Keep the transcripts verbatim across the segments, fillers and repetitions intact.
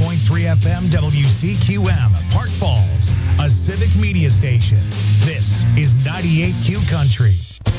point three F M W C Q M, Park Falls, a civic media station. This is ninety-eight Q Country.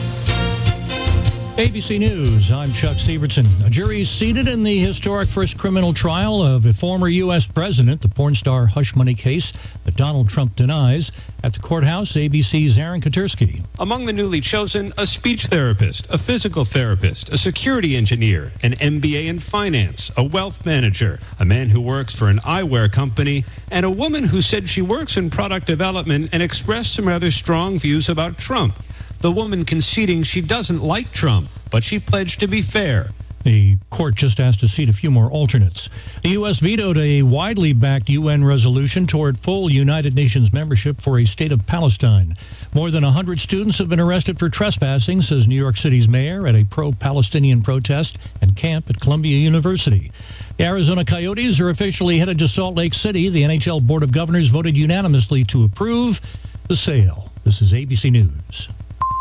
A B C News, I'm Chuck Severson. A jury is seated in the historic first criminal trial of a former U S president, the porn star hush money case that Donald Trump denies. At the courthouse, A B C's Aaron Katursky. Among the newly chosen, a speech therapist, a physical therapist, a security engineer, an M B A in finance, a wealth manager, a man who works for an eyewear company, and a woman who said she works in product development and expressed some rather strong views about Trump. The woman conceding she doesn't like Trump, but she pledged to be fair. The court just asked to seat a few more alternates. The U S vetoed a widely backed U N resolution toward full United Nations membership for a state of Palestine. More than one hundred students have been arrested for trespassing, says New York City's mayor, at a pro-Palestinian protest and camp at Columbia University. The Arizona Coyotes are officially headed to Salt Lake City. The N H L Board of Governors voted unanimously to approve the sale. This is A B C News.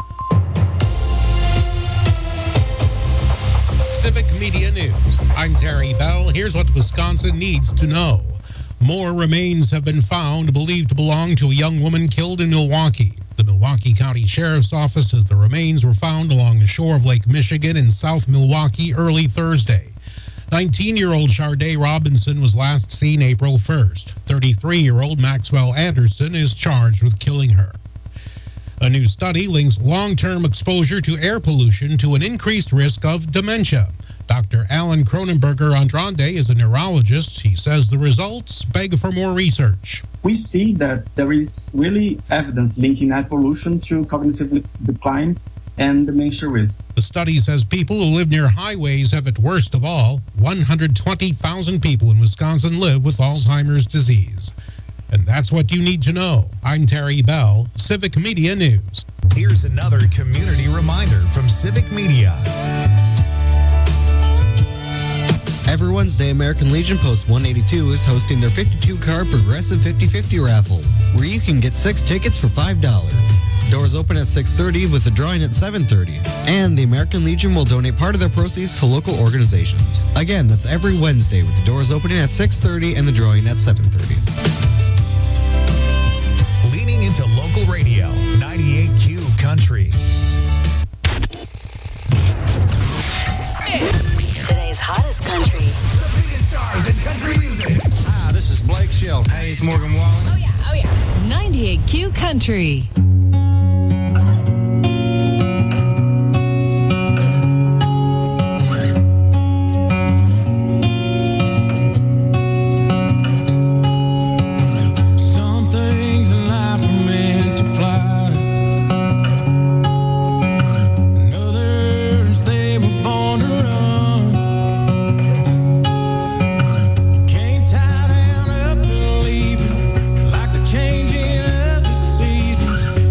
Civic Media News. I'm Terry Bell. Here's what Wisconsin needs to know. More remains have been found believed to belong to a young woman killed in Milwaukee. The Milwaukee County Sheriff's Office says the remains were found along the shore of Lake Michigan in South Milwaukee early Thursday. nineteen-year-old Sharday Robinson was last seen April first. thirty-three-year-old Maxwell Anderson is charged with killing her. A new study links long-term exposure to air pollution to an increased risk of dementia. Doctor Alan Cronenberger Andrade is a neurologist. He says the results beg for more research. We see that there is really evidence linking air pollution to cognitive decline and dementia risk. The study says people who live near highways have it worst of all. one hundred twenty thousand people in Wisconsin live with Alzheimer's disease. And that's what you need to know. I'm Terry Bell, Civic Media News. Here's another community reminder from Civic Media. Every Wednesday, American Legion Post one eighty-two is hosting their fifty-two car Progressive fifty fifty raffle, where you can get six tickets for five dollars. Doors open at six thirty with the drawing at seven thirty. And the American Legion will donate part of their proceeds to local organizations. Again, that's every Wednesday with the doors opening at six thirty and the drawing at seven thirty. Leaning into local radio, ninety-eight Q Country. Today's hottest country. The biggest stars in country music. Hi, this is Blake Shelton. Hey, it's Morgan Wallen. Oh, yeah, oh, yeah. ninety-eight Q Country. Changing of the seasons.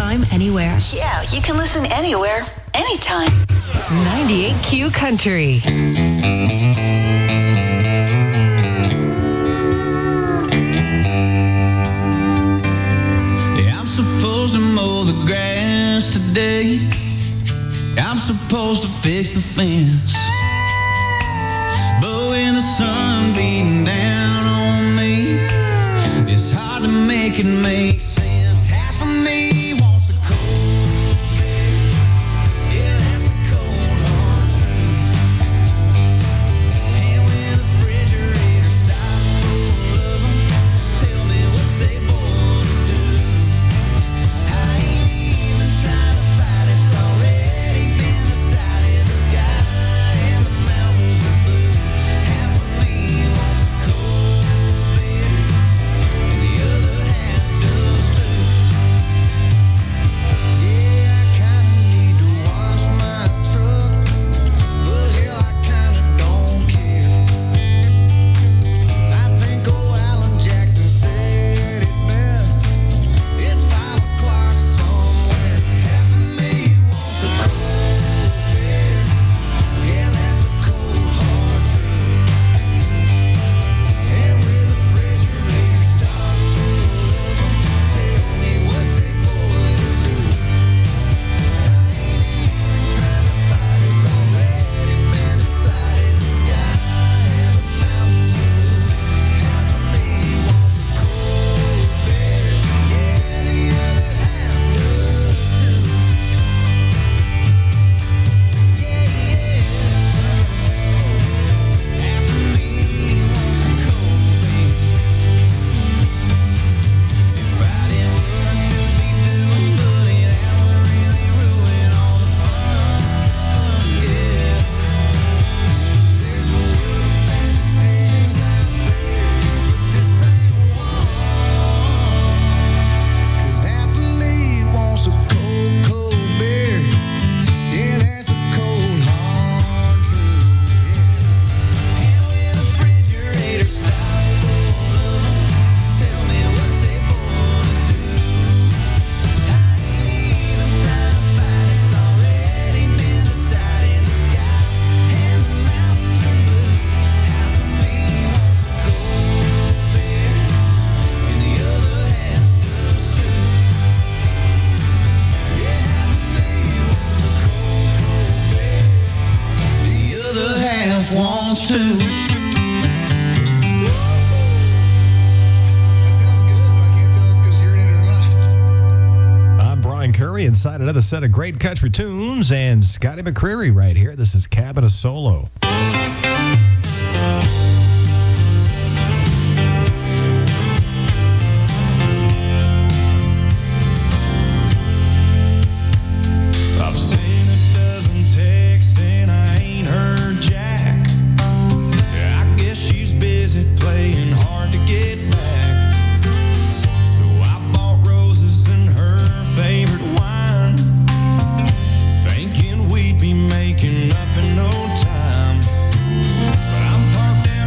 anytime, anywhere. Yeah, you can listen anywhere, anytime. ninety-eight Q Country. Yeah, I'm supposed to mow the grass today. I'm supposed to fix the fence. But when the sun beating down on me, it's hard to make it make sense. Half of me wants a cold beer. Yeah, that's a cold hard truth. And when the refrigerator stops full of them, tell me what's they born to do. I ain't even trying to fight, it's already been decided. The sky and the mountains are blue. Half of me wants a cold beer, and the other half does too. Yeah, I kinda need to wash my truck, but hell, I kinda don't care. I think old Alan Jackson said it best. It's five o'clock somewhere. Half of me wants a cold beer. Yeah, that's a cold hard truth. And when the refrigerator stops full of them, tell me what's it going to do. I ain't even trying to fight, it's already been decided. The sky and the mountains are blue. Half of me wants a cold beer. Yeah, the other half does too. Yeah, yeah. Half of me wants a cold beer. If I did what I should be doing, buddy, that would really ruin all the fun. Yeah. There's a world of bad decisions out there, but this ain't one. 'Cause half of me wants a cold, cold beer. Yeah, that's a cold hard truth. Yeah. And when the refrigerator stops full of them, tell me what's they born to do. I ain't even trying to fight, it's already been decided. The sky and the mountains are blue. Half of me wants a cold beer, and the other half does too. Yeah, half of me wants a cold, cold beer. The other half wants to. That sounds good, but I can't tell us because you're in it or not. I'm Brian Curry inside another set of great country tunes and Scotty McCreery right here. This is Cabin of Solo. I've seen a dozen texts and I ain't heard jack. I guess she's busy playing hard to get back. So I bought roses and her favorite wine, thinking we'd be making up in no time. But I'm parked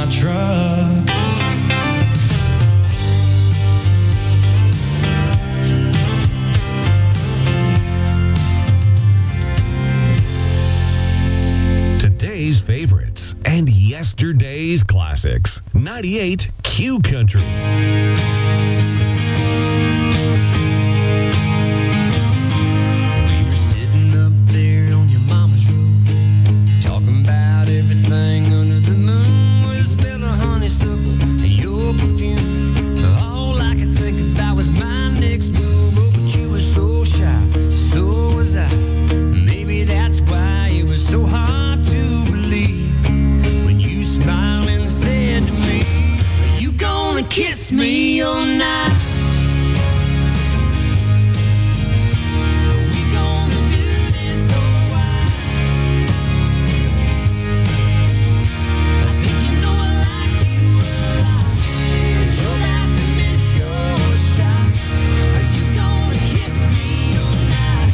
my truck. Today's favorites and yesterday's classics. ninety-eight Q Country. Kiss me all night. We gonna do this so wide. I think you know I like you a lot. You're about to miss your shot. Are you gonna kiss me all night?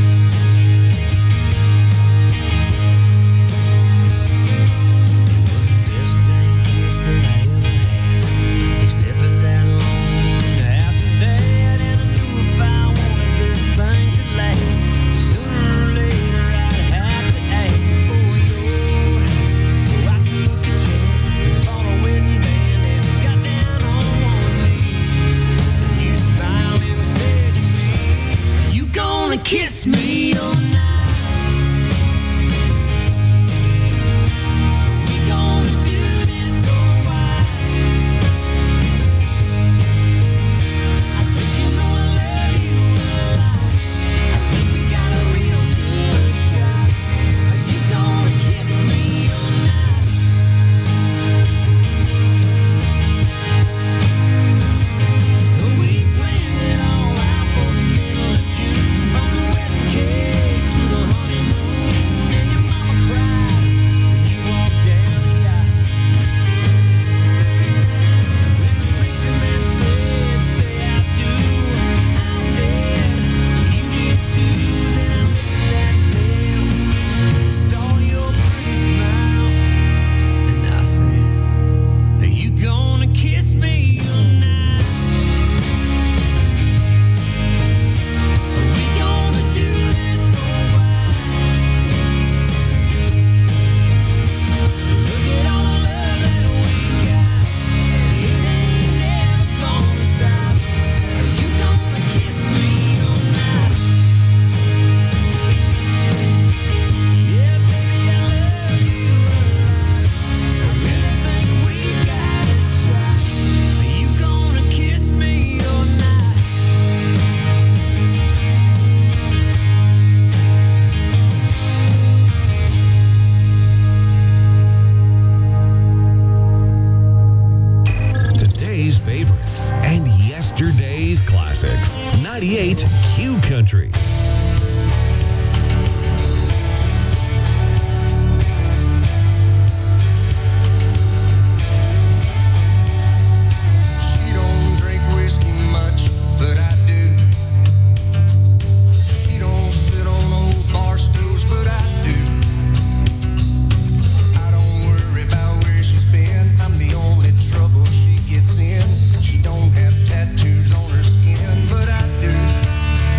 It was the best thing kiss that I ever had. Except for that long after that, and I knew if I wanted this thing to last, sooner or later I'd have to ask for your hand. So I took a chance, bought a wedding band, and got down on one knee. And you smiled and said to me, "You gonna kiss me all night?" We gonna do this so wide. I think you know I love you a lot. I think we got a real good shot. Are you gonna kiss me all night? So we planned it all out for the middle of June. From the wedding cake to the honeymoon. And your mama cried when you walked down the aisle. When the preacher man said, "Say I do," I did. You did too. Then I lifted that veil, saw your pretty smile, and I said, "Are you gonna kiss me all night? Are we gonna do this so wide? Look at all the love that we got. It ain't never gonna stop. Are you gonna kiss me all night? Yeah, baby, I love you a lot. I really think we got a shot. Are you gonna kiss me all night? Today's favorites and yesterday's classics. ninety-eight Q Country. She don't drink whiskey much, but I do. She don't sit on old bar stools, but I do. I don't worry about where she's been. I'm the only trouble she gets in. She don't have tattoos on her skin, but I do.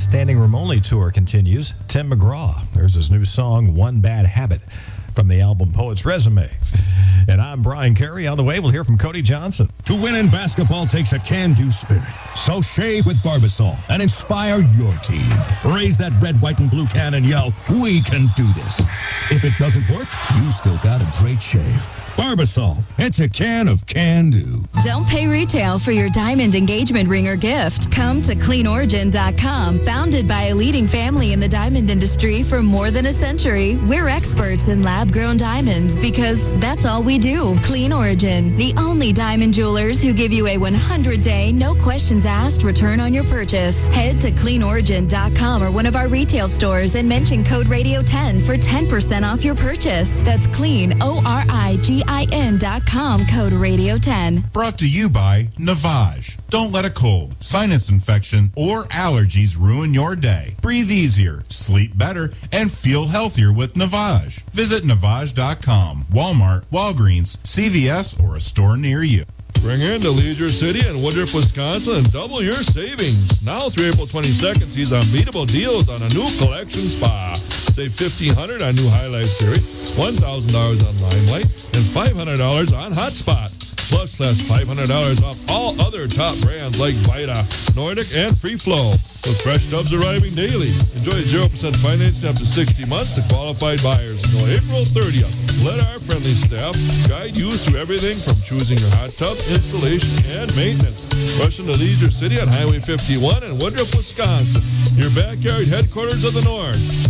standing room only tour continues. Tim McGraw, there's his new song, One Bad Habit, from the album Poet's Resume. And I'm Brian Carey. On the way, we'll hear from Cody Johnson. To win in basketball takes a can-do spirit. So shave with Barbasol and inspire your team. Raise that red, white, and blue can and yell, "We can do this." If it doesn't work, you still got a great shave. Barbasol, it's a can of can-do. Don't pay retail for your diamond engagement ring or gift. Come to clean origin dot com. Founded by a leading family in the diamond industry for more than a century, we're experts in lab-grown diamonds because that's all we do. Clean Origin, the only diamond jewelers who give you a one hundred day, no questions asked return on your purchase. Head to clean origin dot com or one of our retail stores and mention code radio ten for ten percent off your purchase. That's clean, O R I G I N dot com, code radio ten. Brought to you by Navage. Don't let a cold, sinus infection, or allergies ruin your day. Breathe easier, sleep better, and feel healthier with Navage. Visit Navage dot com, Walmart, Walgreens, C V S, or a store near you. Bring in to Leisure City in Woodruff, Wisconsin and double your savings. Now through April twenty-second, sees unbeatable deals on a new collection spa. Save fifteen hundred dollars on new Highlight Series, one thousand dollars on Limelight, and five hundred dollars on Hotspot. Plus, that's five hundred dollars off all other top brands like Vita, Nordic, and Free Flow. With fresh tubs arriving daily. Enjoy zero percent financing up to sixty months to qualified buyers until April thirtieth. Let our friendly staff guide you through everything from choosing your hot tub, installation, and maintenance. Rush into Leisure City on Highway fifty-one in Woodruff, Wisconsin. Your backyard headquarters of the North.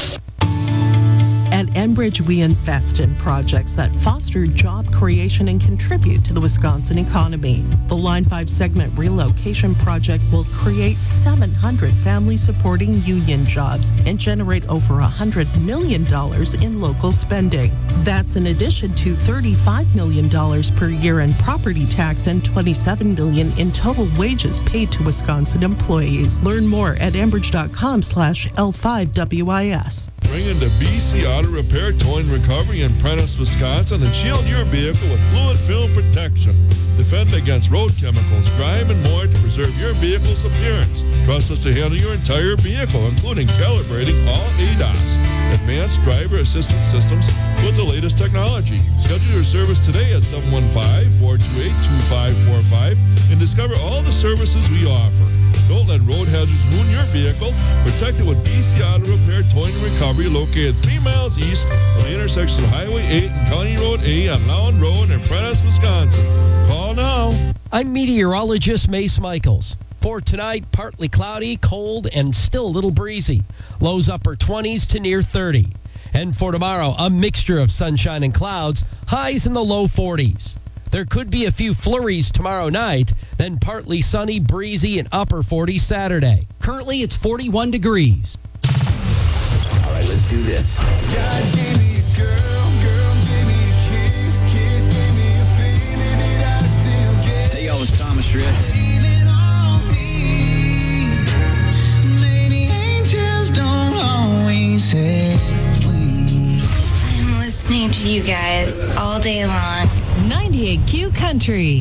At Enbridge, we invest in projects that foster job creation and contribute to the Wisconsin economy. The Line five segment relocation project will create seven hundred family-supporting union jobs and generate over one hundred million dollars in local spending. That's in addition to thirty-five million dollars per year in property tax and twenty-seven million dollars in total wages paid to Wisconsin employees. Learn more at enbridge dot com slash L five W I S. Bring into B C Auto Repair, Towing Recovery in Prentice, Wisconsin, and shield your vehicle with fluid film protection. Defend against road chemicals, grime, and more to preserve your vehicle's appearance. Trust us to handle your entire vehicle, including calibrating all A D A S, advanced driver assistance systems with the latest technology. Schedule your service today at seven one five, four two eight, two five four five and discover all the services we offer. Don't let road hazards ruin your vehicle. Protect it with B C Auto Repair, Towing and Recovery, located three miles east of the intersection of Highway eight and County Road A on Lown Road in Prentice, Wisconsin. Call now. I'm meteorologist Mace Michaels. For tonight, partly cloudy, cold, and still a little breezy. Lows upper twenties to near thirty. And for tomorrow, a mixture of sunshine and clouds, highs in the low forties. There could be a few flurries tomorrow night, then partly sunny, breezy, and upper forties Saturday. Currently, it's forty-one degrees. All right, let's do this. God gave me a girl, girl gave me a kiss, kiss gave me a feeling that I still get. Hey, y'all, it's Thomas Shred. Leaning on me. Maybe angels don't always have wings. I'm listening to you guys all day long. ninety-eight Q Country.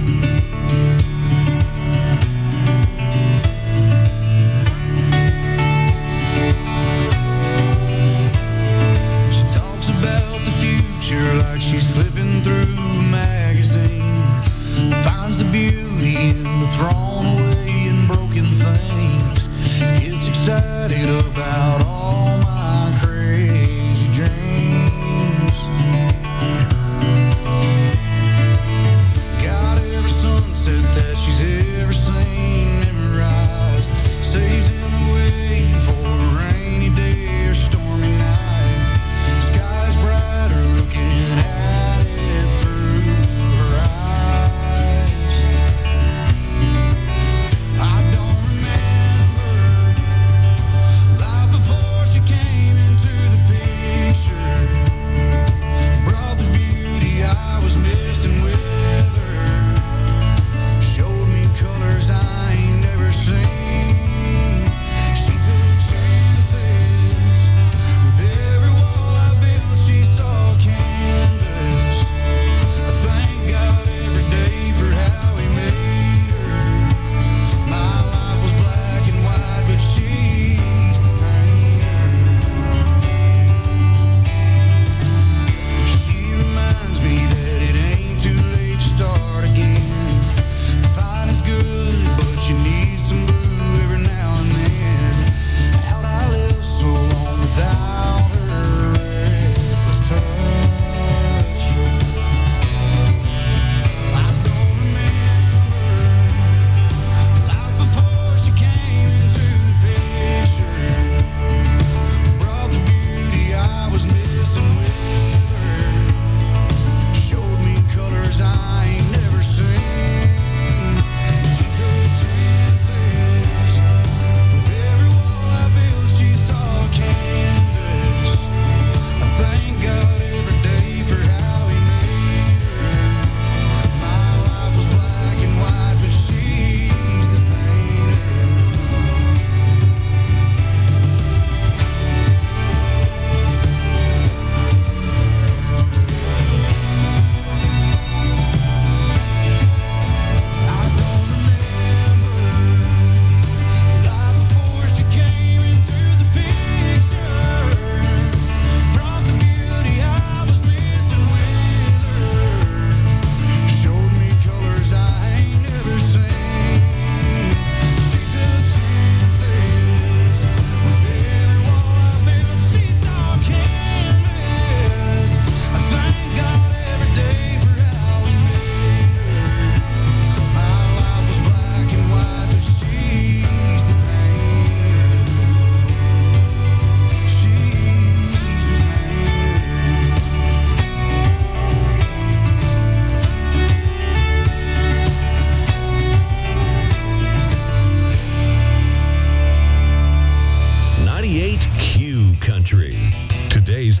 She talks about the future like she's flipping through a magazine. Finds the beauty in the thrown away and broken things. Gets excited about all my crazy dreams. God, every sunset that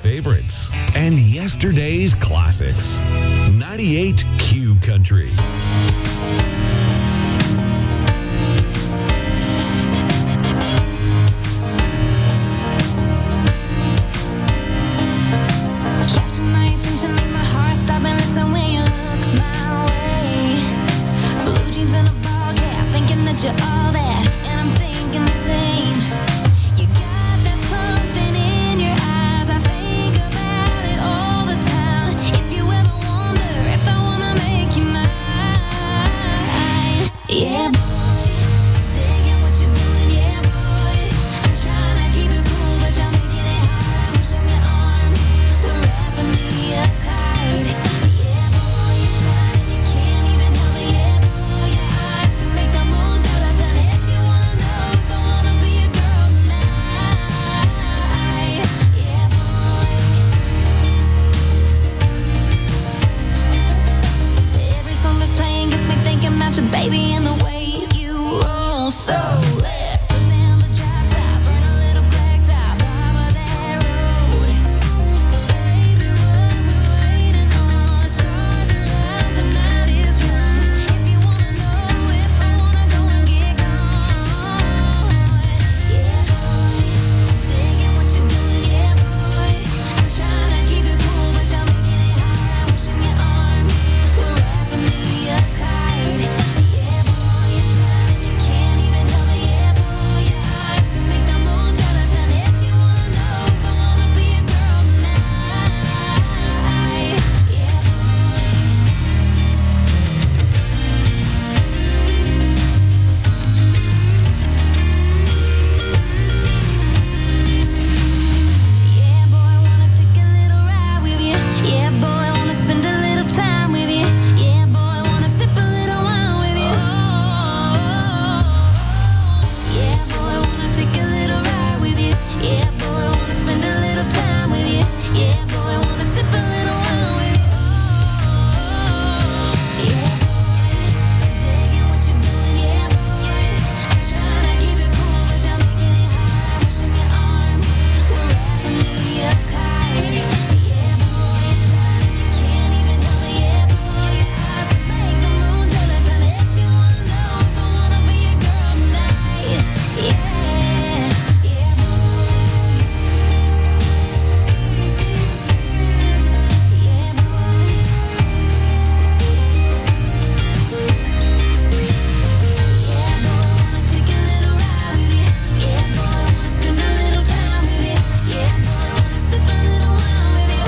favorites and yesterday's classics. ninety-eight Q Country. Capture my attention, make my heart stop and listen when you look my way. Blue jeans and a ball cap, thinking that you're all that, and I'm thinking the same. You got that something in your eyes, I think about it all the time. If you ever wonder if I wanna make you mine, yeah, boy, digging what you're doing, yeah, boy. I'm trying to keep it cool, but you're making it hard. I'm pushing your arms, we're wrapping me up tight. Yeah, boy, you're shining, you can't even help it. Yeah, boy, your eyes can make the moon jealous. And if you wanna know if I wanna be a girl tonight, yeah, boy. Every song that's playing gets me thinking about your baby and the way you roll. So let's put down the drop top, burn a little black top, bottom of that road. Baby, what we waiting on? Stars are out, the night is young. If you wanna know if I wanna go and get gone, yeah, boy, digging what you're doing, yeah, boy. I'm trying to keep it cool, but you're making it hard. I'm pushing your arms, we're wrapping me up tight. Yeah, boy, you're shining, you can't even help it. Yeah, boy, your eyes can make the moon jealous. And if you wanna know if I wanna be a girl tonight, yeah, yeah, boy, wanna take a little ride with you. Yeah, boy, wanna spend a little time with you. Yeah, boy, wanna sip a little wine with you. Yeah, boy, wanna take a little ride with you. Yeah, boy, wanna spend a little time with you. Yeah, boy, wanna sip a little wine with you. Yeah, boy, digging what you're doing. Yeah, boy, I'm trying to keep it cool, but you're making it hard. I'm pushing your arms, we're wrapping me up tight. Yeah, boy, you're shining, you can't even help it. Yeah, boy, your eyes can make the moon jealous. And if you wanna know if I wanna be a girl tonight, yeah, yeah, boy, yeah, boy. Yeah, boy, wanna take a little ride with you. Yeah, boy, wanna spend a little time with you. Yeah, boy, wanna sip a little wine with you.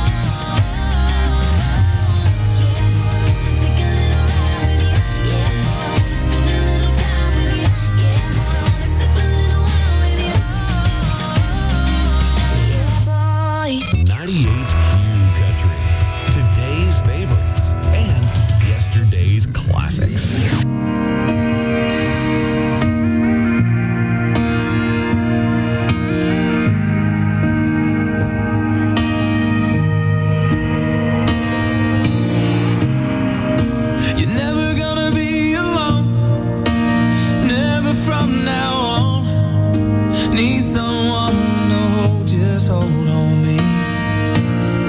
Yeah, boy, wanna take a little ride with you. Yeah, boy, wanna spend a little time with you. Yeah, boy, wanna sip a little wine with you. Yeah, boy. ninety-eight Q Country. Today's favorites and yesterday's classics. You're never gonna be alone, never from now on. Need someone to hold, just hold on me.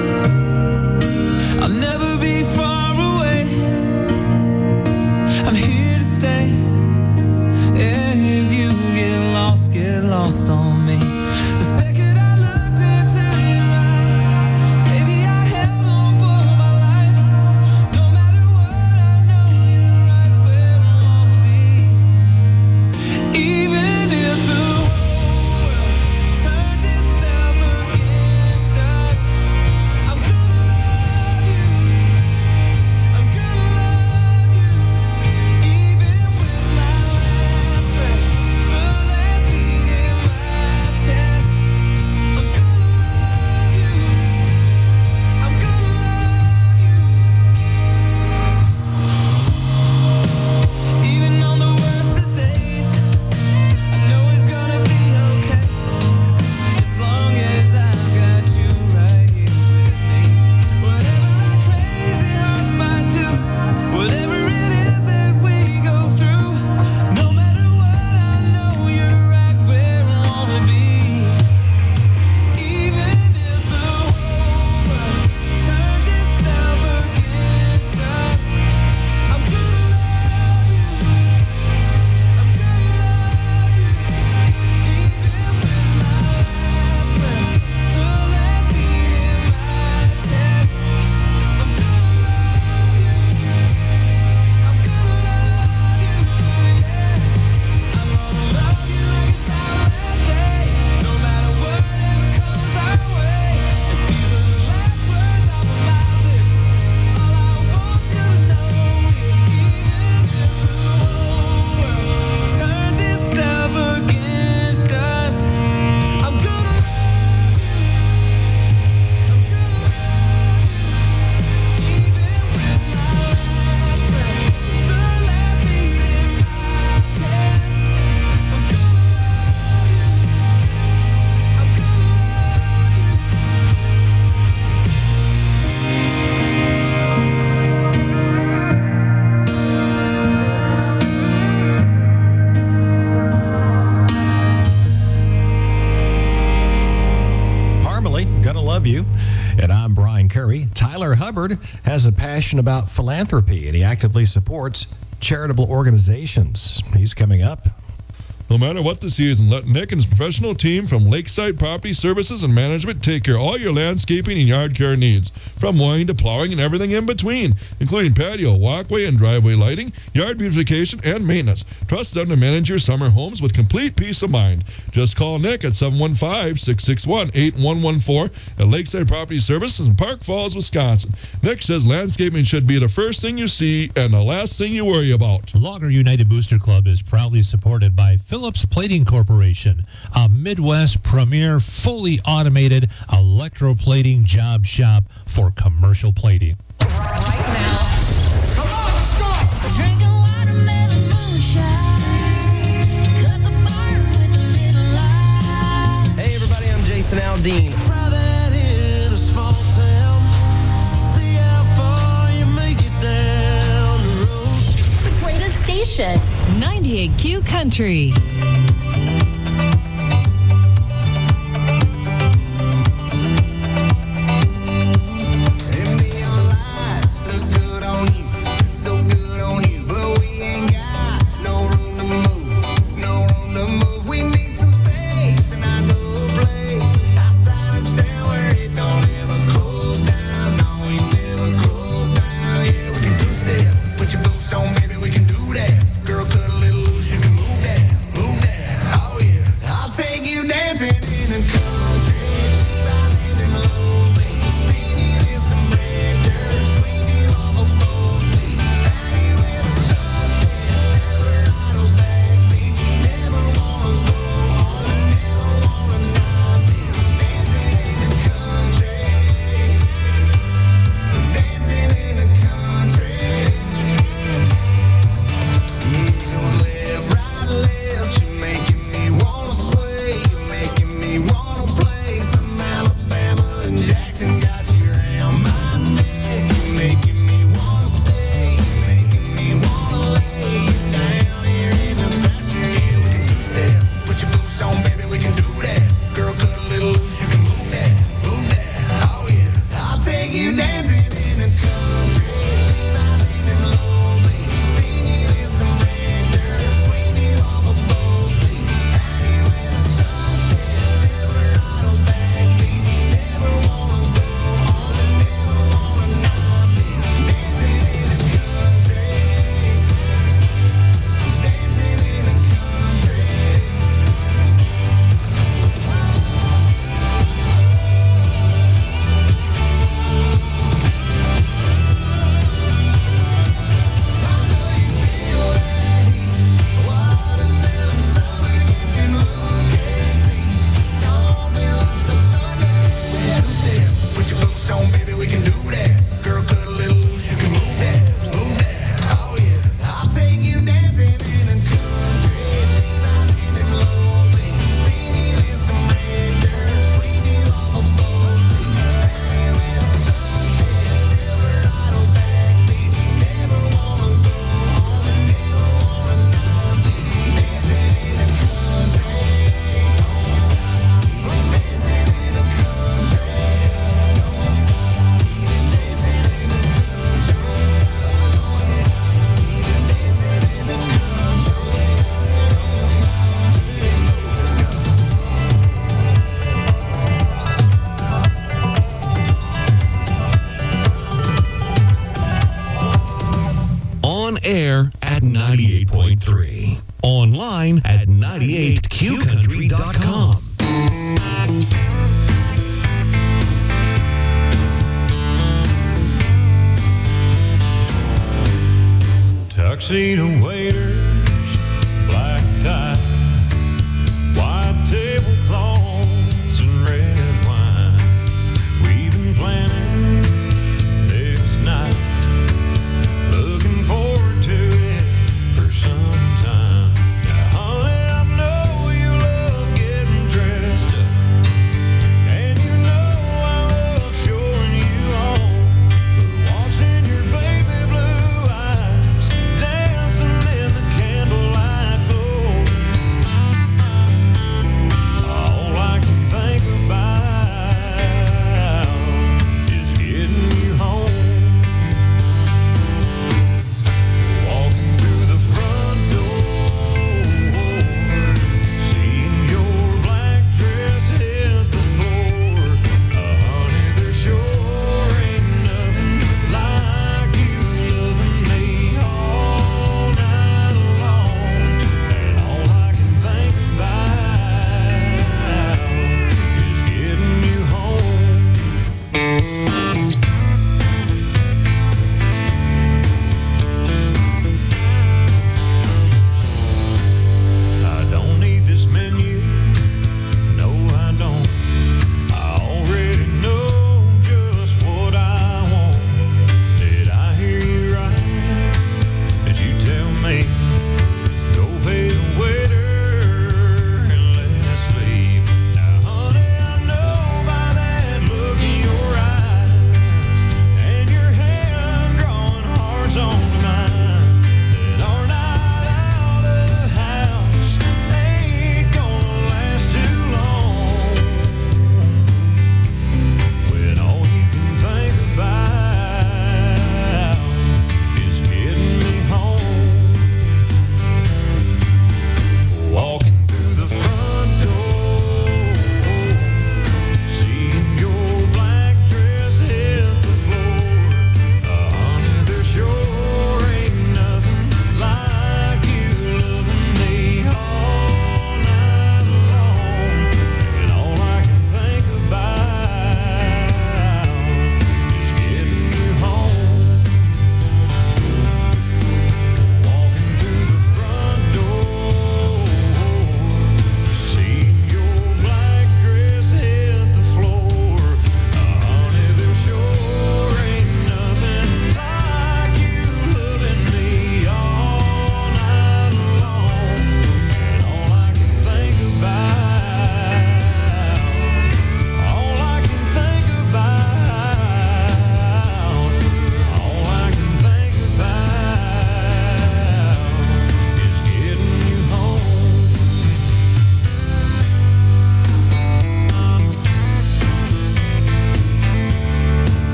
And I'm Brian Curry. Tyler Hubbard has a passion about philanthropy, and he actively supports charitable organizations. He's coming up. No matter what the season, let Nick and his professional team from Lakeside Property Services and Management take care of all your landscaping and yard care needs, from mowing to plowing and everything in between, including patio, walkway, and driveway lighting, yard beautification, and maintenance. Trust them to manage your summer homes with complete peace of mind. Just call Nick at seven one five, six six one, eight one one four at Lakeside Property Services in Park Falls, Wisconsin. Nick says landscaping should be the first thing you see and the last thing you worry about. Logger United Booster Club is proudly supported by Phillips Plating Corporation, a Midwest premier fully automated electroplating job shop for commercial plating. Hey everybody, I'm Jason Aldean. The greatest station, ninety-eight Q Country. Air at ninety-eight point three. Online at ninety-eight q country dot com. Tuxedo waiters, black tie, white tablecloths and red wine. We've been planning this night, looking forward to it for some time. Now, honey, I know you love getting dressed up, and you know I love showing you off. But watching your baby blue eyes dancing in the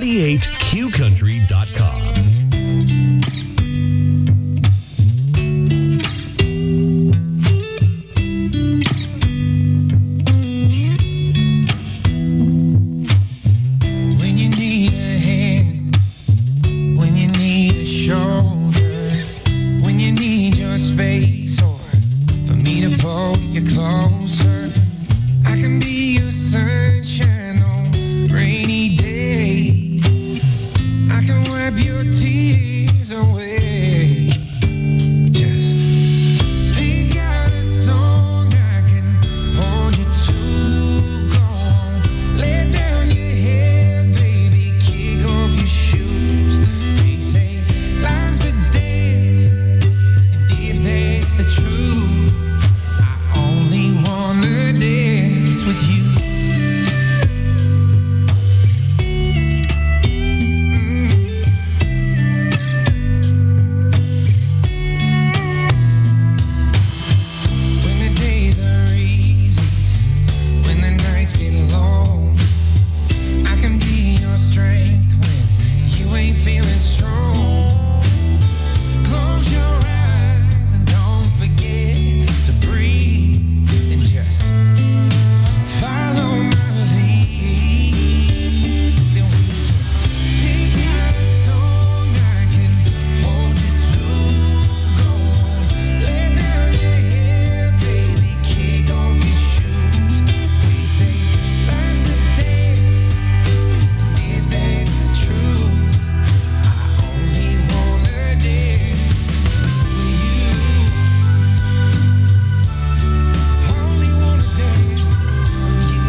ninety-eight Q country dot com. When you need a hand, when you need a shoulder, when you need your space, or for me to pull you closer, I can be your sunshine on rainy days. I can wipe your tears away. Just pick out a song I can hold you to. Go on, lay down your hair, baby, kick off your shoes. They say life's a dance, and if that's the truth, I only wanna dance with you. When the days are easy, when the nights get long, I can be your strength when you ain't feeling strong. Close your eyes and don't forget to breathe and just follow my lead. Then we can pick out a song I can hold you to. Go on, lay down your hair, baby, kick off your shoes. We say life's a dance, and if that's the truth, I only wanna dance with you. Only wanna dance with you.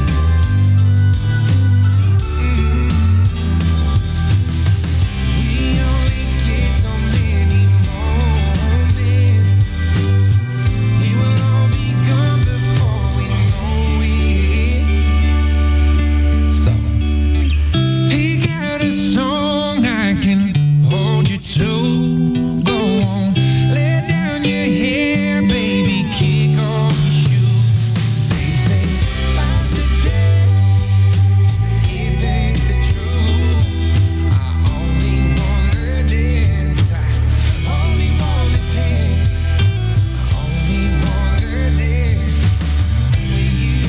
We only get so many moments. We will all be gone before we know it. So pick out a song I can hold you to. Go on, lay down your hair, baby, kick off your shoes. They say life's a dance, and if that's the truth, I only wanna dance. I only wanna dance. I only wanna dance with you.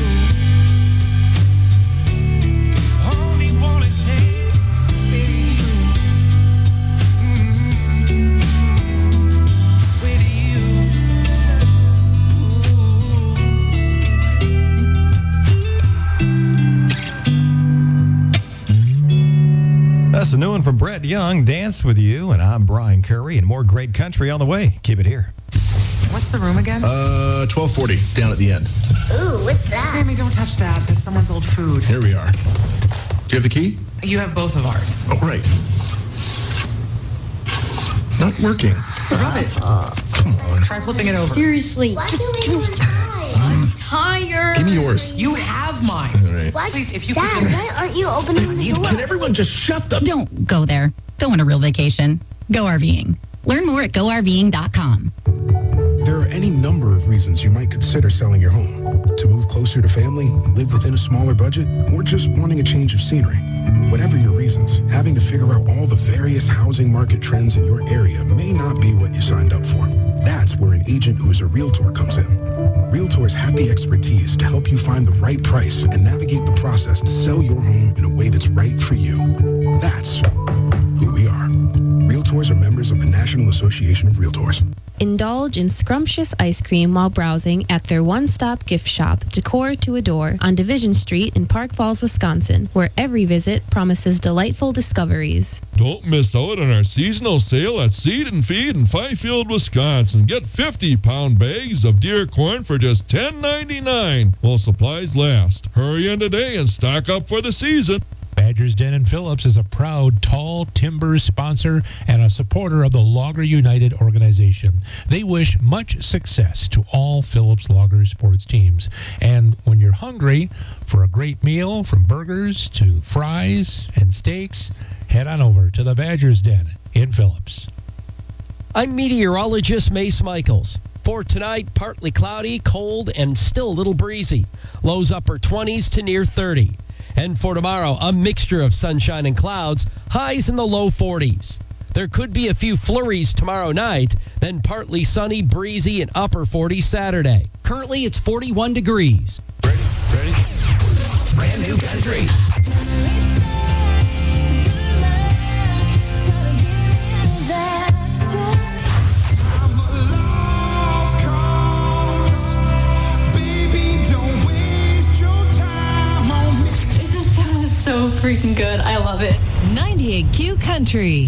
Only wanna dance with you. Mm, with you. That's the new one from Brett Young, Dance With You, and I'm Brian Curry, and more great country on the way. Keep it here. What's the room again? Uh, twelve forty, down at the end. Ooh, what's that? Sammy, don't touch that. That's someone's old food. Here we are. Do you have the key? You have both of ours. Oh, right. Not working. Rub it. Come on. Try flipping it over. Seriously. Why do we want to I'm tired. Give me yours. You have mine. All right. What? Please, if you Dad, could just... why aren't you opening the door? Can everyone just shut the... Don't go there. Go on a real vacation. Go RVing. Learn more at go R V ing dot com. There are any number of reasons you might consider selling your home. To move closer to family, live within a smaller budget, or just wanting a change of scenery. Whatever your reasons, having to figure out all the various housing market trends in your area may not be what you signed up for. That's where an agent who is a realtor comes in. Realtors have the expertise to help you find the right price and navigate the process to sell your home in a way that's right for you. That's who we are. Realtors are members of the National Association of Realtors. Indulge in scrumptious ice cream while browsing at their one-stop gift shop, Decor to Adore, on Division Street in Park Falls, Wisconsin, where every visit promises delightful discoveries. Don't miss out on our seasonal sale at Seed and Feed in Fifield, Wisconsin. Get fifty-pound bags of deer corn for just ten ninety-nine while supplies last. Hurry in today and stock up for the season. Badger's Den in Phillips is a proud Tall Timbers sponsor and a supporter of the Logger United organization. They wish much success to all Phillips Logger sports teams. And when you're hungry for a great meal, from burgers to fries and steaks, head on over to the Badger's Den in Phillips. I'm meteorologist Mace Michaels. For tonight, partly cloudy, cold, and still a little breezy. Lows upper twenties to near thirty. And for tomorrow, a mixture of sunshine and clouds, highs in the low forties. There could be a few flurries tomorrow night, then partly sunny, breezy, and upper forties Saturday. Currently, it's forty-one degrees. Ready? Ready? Brand new country. So freaking good. I love it. ninety-eight Q Country.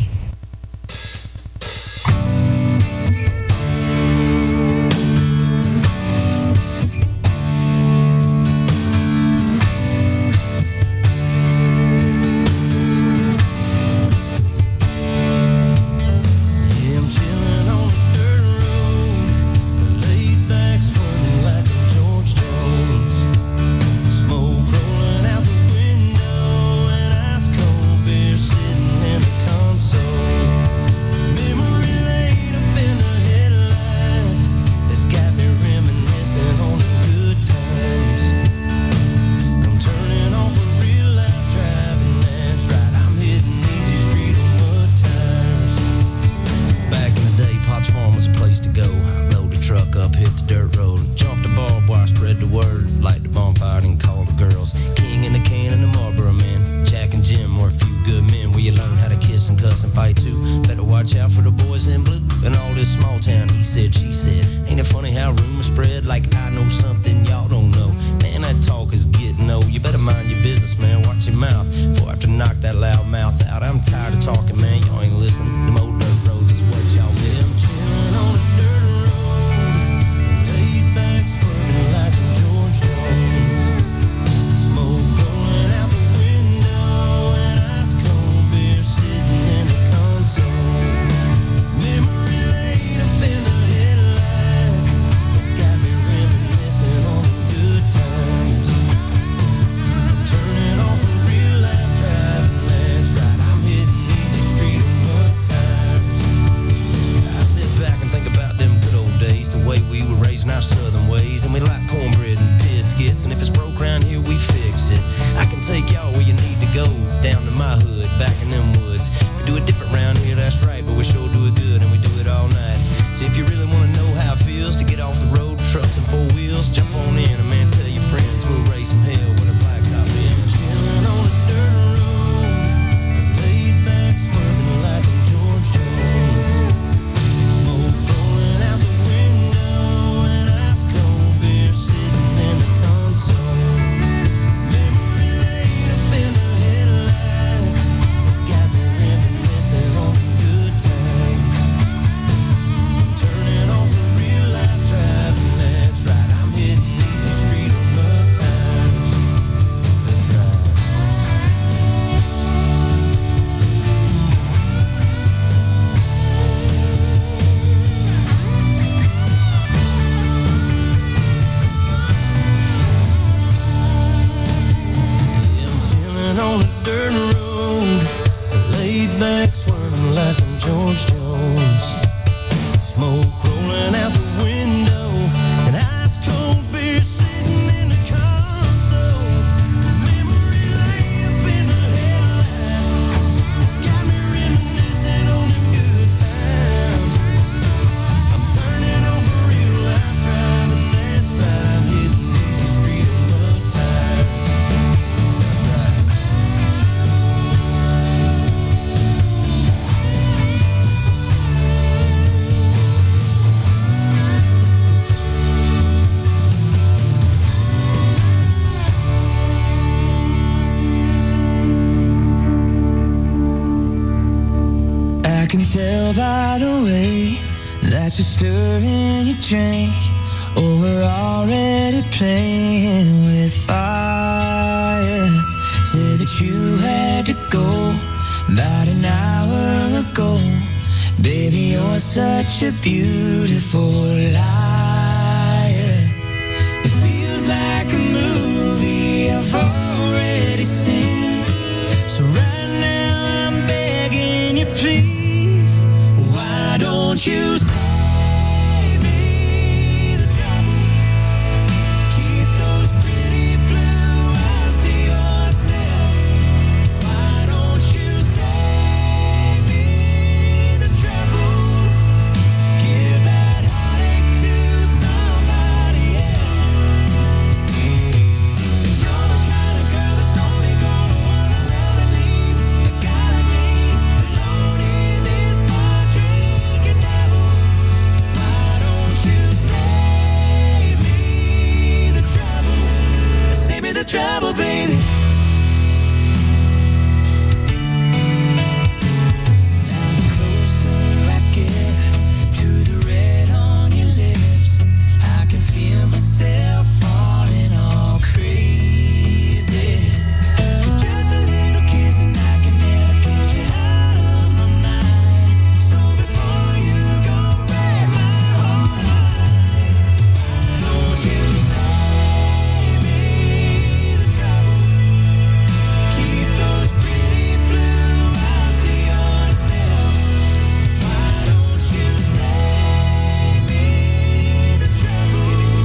Tell by the way that you're stirring your drink, or we're already playing with fire. Said that you had to go about an hour ago. Baby, you're such a beautiful liar. It feels like a movie I've already seen. So right now I'm begging you, please. Don't you save me the trouble? Keep those pretty blue eyes to yourself. trouble, baby. Myself falling all crazy. 'Cause just a little kiss and I can never get you out of my mind. So before you go wreck my whole life, why don't you save me the trouble? Keep those pretty blue eyes to yourself. Why don't you save me the trouble?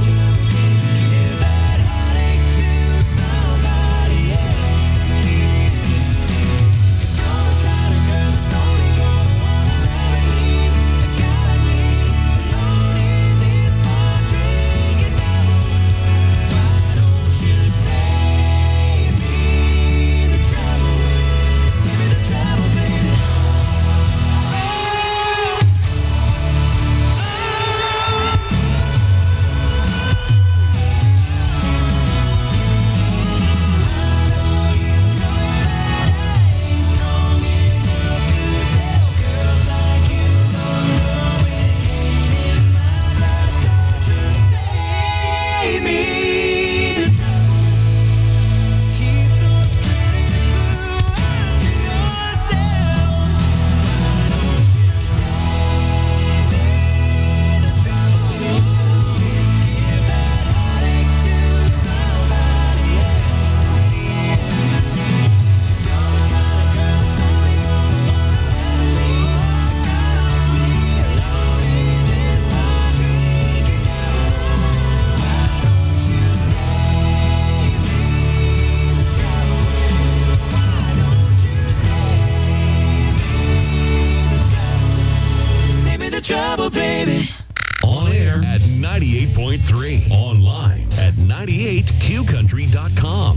Trouble, baby. On air at ninety-eight point three. Online at ninety-eight Q country dot com.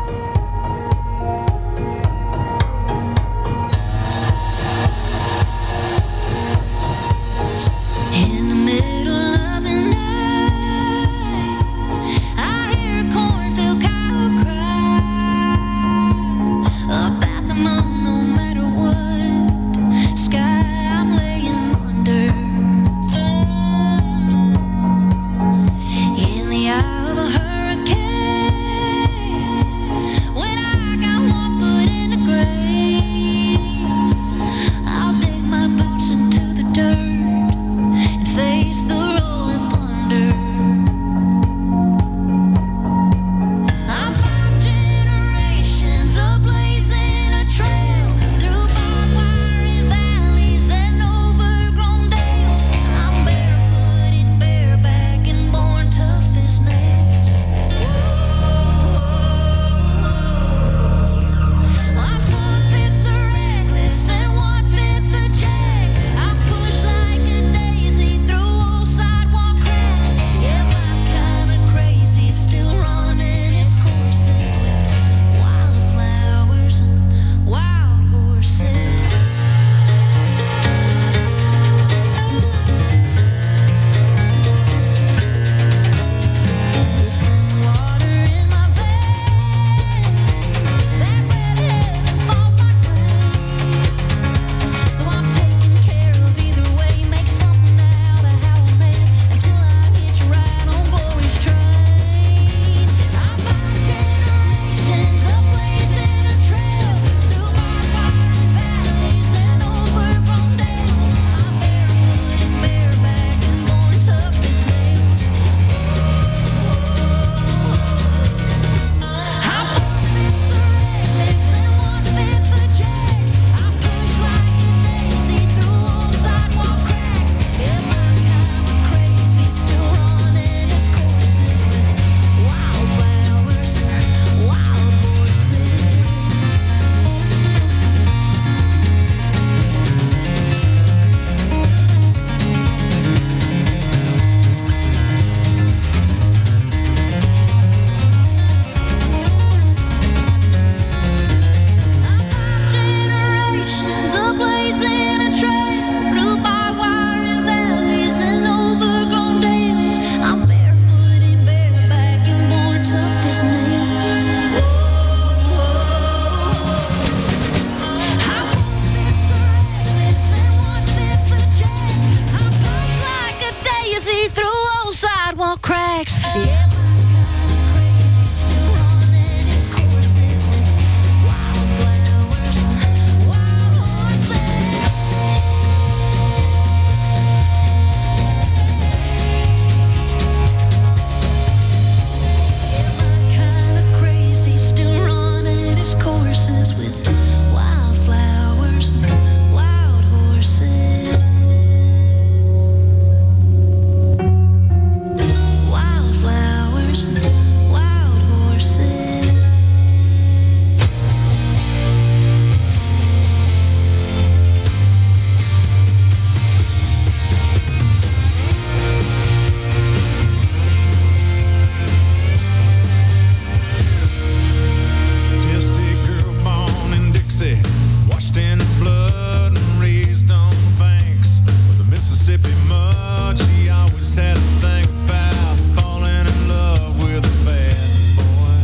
In the middle of the night, I hear a cornfield cow cry about the moon. No matter what sky I'm laying under. In the eye of a hurricane, sidewalk cracks. Yeah. Courses with wildflowers and wild horses. Wildflowers and wild horses. Washed in the blood and raised on the banks of the Mississippi mud. She always had a thing about falling in love with a bad boy.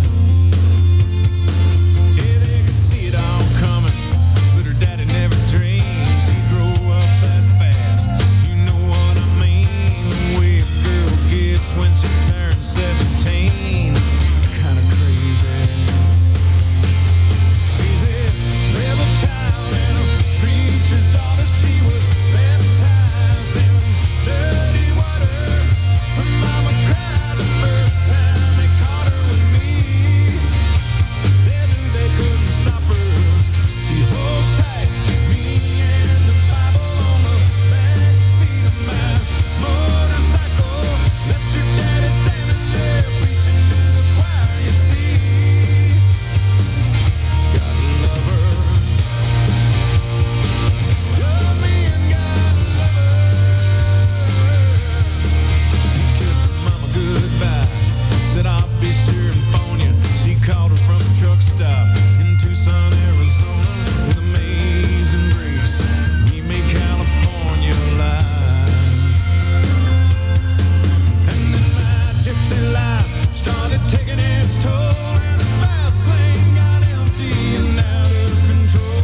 Yeah, they could see it all coming, but her daddy never dreams he'd grow up that fast. You know what I mean? The way a girl gets when she turns seventeen. Kinda crazy. Rebel child and a preacher's daughter, she was baptized in dirty water. Her mama cried the first time they caught her with me. They knew they couldn't stop her. She holds tight, me and the Bible on the back seat of my motorcycle. Left your daddy standing there preaching to the choir, you see. Gotta love her. Said I'll be sure and phone you. She called her from a truck stop in Tucson, Arizona, with amazing grace. We made California alive. And then my gypsy life started taking it.